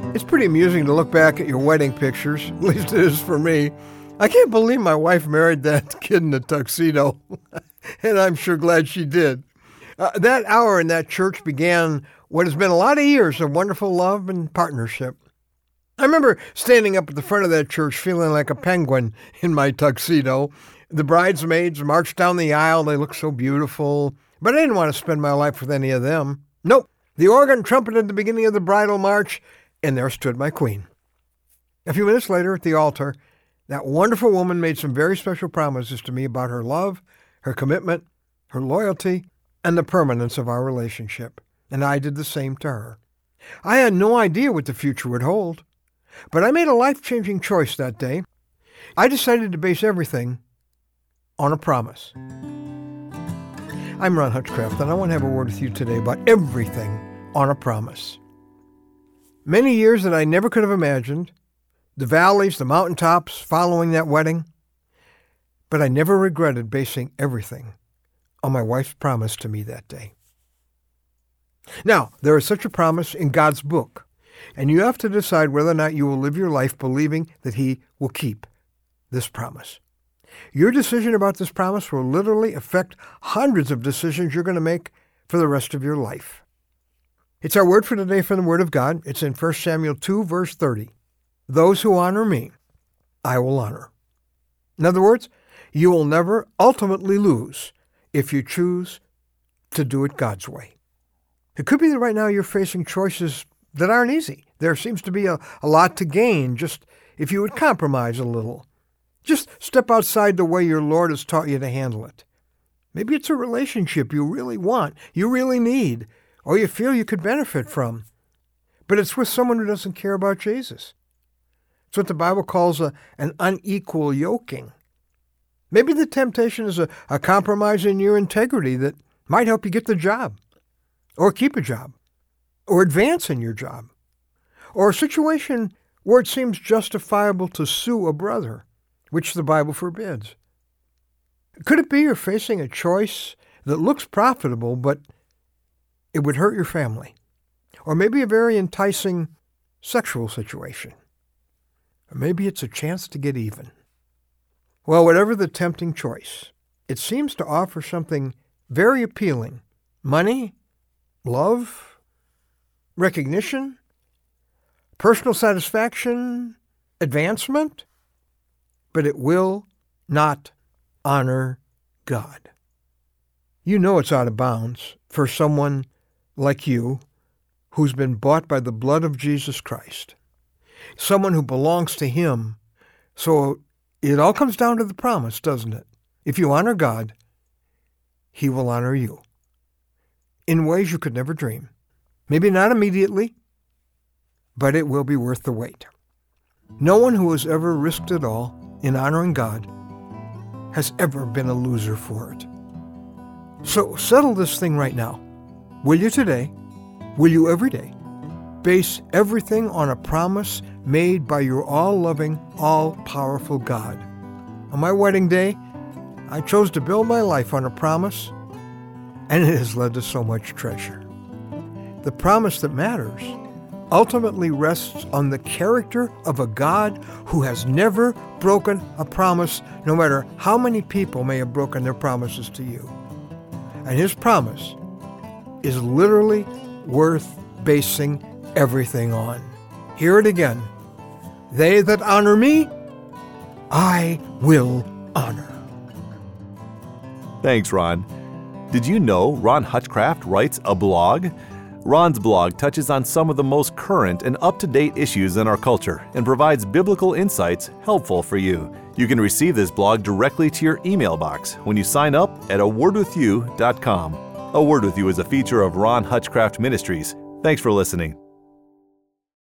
It's pretty amusing to look back at your wedding pictures, at least it is for me. I can't believe my wife married that kid in a tuxedo, and I'm sure glad she did. That hour in that church began what has been a lot of years of wonderful love and partnership. I remember standing up at the front of that church feeling like a penguin in my tuxedo. The bridesmaids marched down the aisle. They looked so beautiful, but I didn't want to spend my life with any of them. Nope. The organ trumpeted the beginning of the bridal march, and there stood my queen. A few minutes later at the altar, that wonderful woman made some very special promises to me about her love, her commitment, her loyalty, and the permanence of our relationship. And I did the same to her. I had no idea what the future would hold, but I made a life-changing choice that day. I decided to base everything on a promise. I'm Ron Hutchcraft, and I want to have a word with you today about everything on a promise. Many years that I never could have imagined, the valleys, the mountaintops following that wedding, but I never regretted basing everything on my wife's promise to me that day. Now, there is such a promise in God's book, and you have to decide whether or not you will live your life believing that He will keep this promise. Your decision about this promise will literally affect hundreds of decisions you're going to make for the rest of your life. It's our word for today from the Word of God. It's in 1 Samuel 2, verse 30. Those who honor me, I will honor. In other words, you will never ultimately lose if you choose to do it God's way. It could be that right now you're facing choices that aren't easy. There seems to be a lot to gain just if you would compromise a little. Just step outside the way your Lord has taught you to handle it. Maybe it's a relationship you really want, you really need, or you feel you could benefit from. But it's with someone who doesn't care about Jesus. It's what the Bible calls an unequal yoking. Maybe the temptation is a compromise in your integrity that might help you get the job, or keep a job, or advance in your job, or a situation where it seems justifiable to sue a brother, which the Bible forbids. Could it be you're facing a choice that looks profitable, but it would hurt your family? Or maybe a very enticing sexual situation. Or maybe it's a chance to get even. Well, whatever the tempting choice, it seems to offer something very appealing. Money, love, recognition, personal satisfaction, advancement, but it will not honor God. You know it's out of bounds for someone like you who's been bought by the blood of Jesus Christ, someone who belongs to Him. So it all comes down to the promise, doesn't it? If you honor God, He will honor you in ways you could never dream. Maybe not immediately, but it will be worth the wait. No one who has ever risked it all in honoring God has ever been a loser for it. So settle this thing right now. Will you today? Will you every day? Base everything on a promise made by your all-loving, all-powerful God. On my wedding day, I chose to build my life on a promise, and it has led to so much treasure. The promise that matters ultimately rests on the character of a God who has never broken a promise, no matter how many people may have broken their promises to you. And His promise is literally worth basing everything on. Hear it again. They that honor me, I will honor. Thanks, Ron. Did you know Ron Hutchcraft writes a blog? Ron's blog touches on some of the most current and up-to-date issues in our culture and provides biblical insights helpful for you. You can receive this blog directly to your email box when you sign up at awordwithyou.com. A Word With You is a feature of Ron Hutchcraft Ministries. Thanks for listening.